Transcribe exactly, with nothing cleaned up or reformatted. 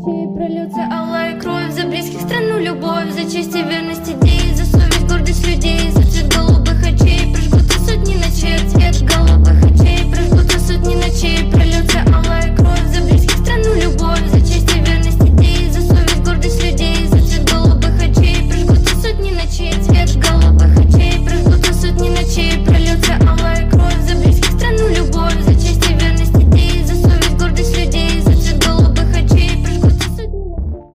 чьей прольется алая кровь, за близких страну любовь, за честь и верность и